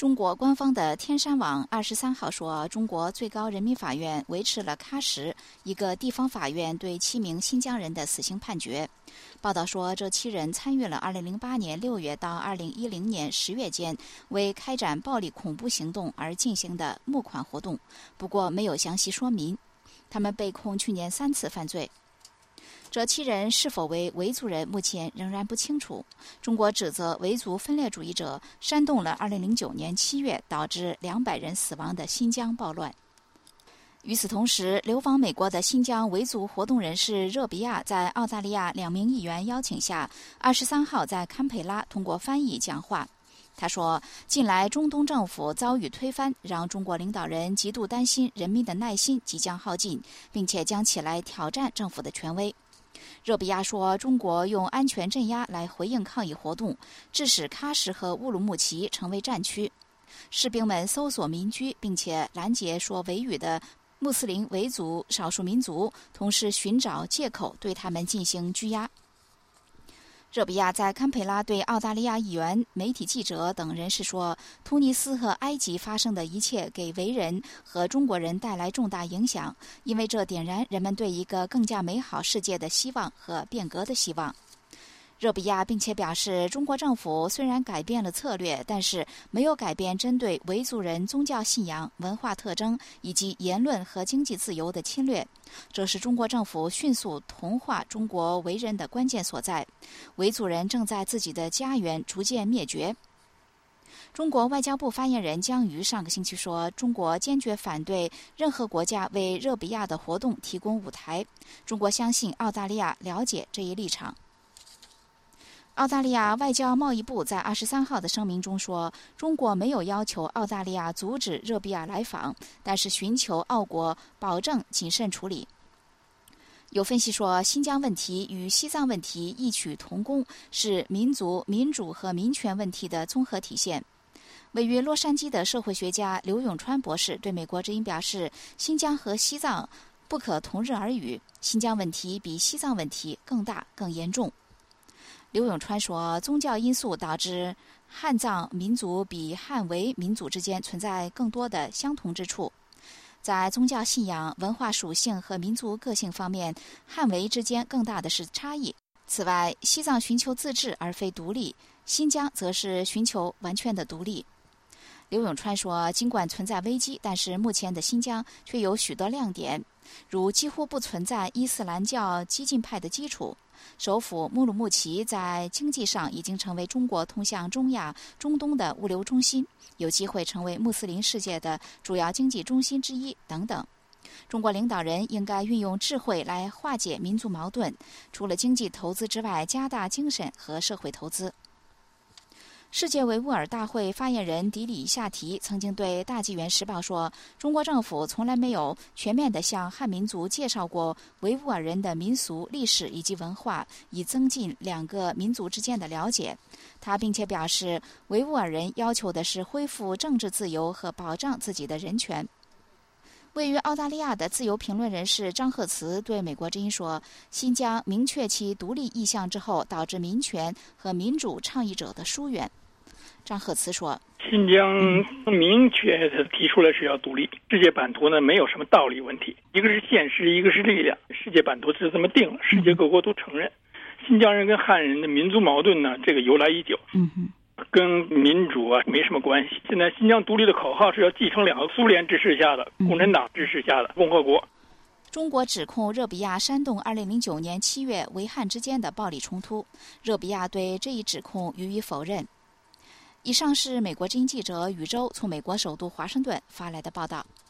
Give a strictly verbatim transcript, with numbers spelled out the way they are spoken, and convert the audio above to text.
中国官方的天山网二十三号说，中国最高人民法院维持了喀什一个地方法院对七名新疆人的死刑判决。报道说，这七人参与了二零零八年六月到二零一零年十月间为开展暴力恐怖行动而进行的募款活动，不过没有详细说明。他们被控去年三次犯罪。这七人是否为维族人，目前仍然不清楚。中国指责维族分裂主义者煽动了二零零九年七月导致两百人死亡的新疆暴乱。与此同时，流亡美国的新疆维族活动人士热比亚在澳大利亚两名议员邀请下，二十三号在堪培拉通过翻译讲话。他说，近来中东政府遭遇推翻，让中国领导人极度担心人民的耐心即将耗尽，并且将起来挑战政府的权威。热比亚说，中国用安全镇压来回应抗议活动，致使喀什和乌鲁木齐成为战区。士兵们搜索民居，并且拦截说维语的穆斯林维族少数民族，同时寻找借口对他们进行拘押。热比亚在堪培拉对澳大利亚议员、媒体记者等人士说，突尼斯和埃及发生的一切给维人和中国人带来重大影响，因为这点燃人们对一个更加美好世界的希望和变革的希望。热比亚并且表示，中国政府虽然改变了策略，但是没有改变针对维族人宗教信仰、文化特征以及言论和经济自由的侵略。这是中国政府迅速同化中国维人的关键所在。维族人正在自己的家园逐渐灭绝。中国外交部发言人江瑜上个星期说，中国坚决反对任何国家为热比亚的活动提供舞台。中国相信澳大利亚了解这一立场。澳大利亚外交贸易部在二十三号的声明中说，中国没有要求澳大利亚阻止热比亚来访，但是寻求澳国保证谨慎处理。有分析说，新疆问题与西藏问题异曲同工，是民族、民主和民权问题的综合体现。位于洛杉矶的社会学家刘永川博士对美国之音表示，新疆和西藏不可同日而语，新疆问题比西藏问题更大、更严重。刘永川说，宗教因素导致汉藏民族比汉维民族之间存在更多的相同之处。在宗教信仰、文化属性和民族个性方面，汉维之间更大的是差异。此外，西藏寻求自治而非独立，新疆则是寻求完全的独立。刘永川说，尽管存在危机，但是目前的新疆却有许多亮点，如几乎不存在伊斯兰教激进派的基础。首府乌鲁木齐在经济上已经成为中国通向中亚、中东的物流中心，有机会成为穆斯林世界的主要经济中心之一等等。中国领导人应该运用智慧来化解民族矛盾，除了经济投资之外，加大精神和社会投资。世界维吾尔大会发言人迪里夏提曾经对《大纪元时报》说，中国政府从来没有全面地向汉民族介绍过维吾尔人的民俗、历史以及文化，以增进两个民族之间的了解。他并且表示，维吾尔人要求的是恢复政治自由和保障自己的人权。位于澳大利亚的自由评论人士张鹤慈对美国之音说，新疆明确其独立意向之后，导致民权和民主倡议者的疏远。张鹤慈说， 新疆明确的提出来是要独立，世界版图呢没有什么道理问题，一个是现实，一个是力量，世界版图是这么定了，世界各国都承认。新疆人跟汉人的民族矛盾呢，这个由来已久， 嗯哼， 跟民主啊没什么关系。现在新疆独立的口号是要继承两个苏联支持下的、共产党支持下的共和国。 中国指控热比亚煽动二零零九年七月维汉之间的暴力冲突，热比亚对这一指控予以否认。以上是美国之音记者宇宙从美国首都华盛顿发来的报道。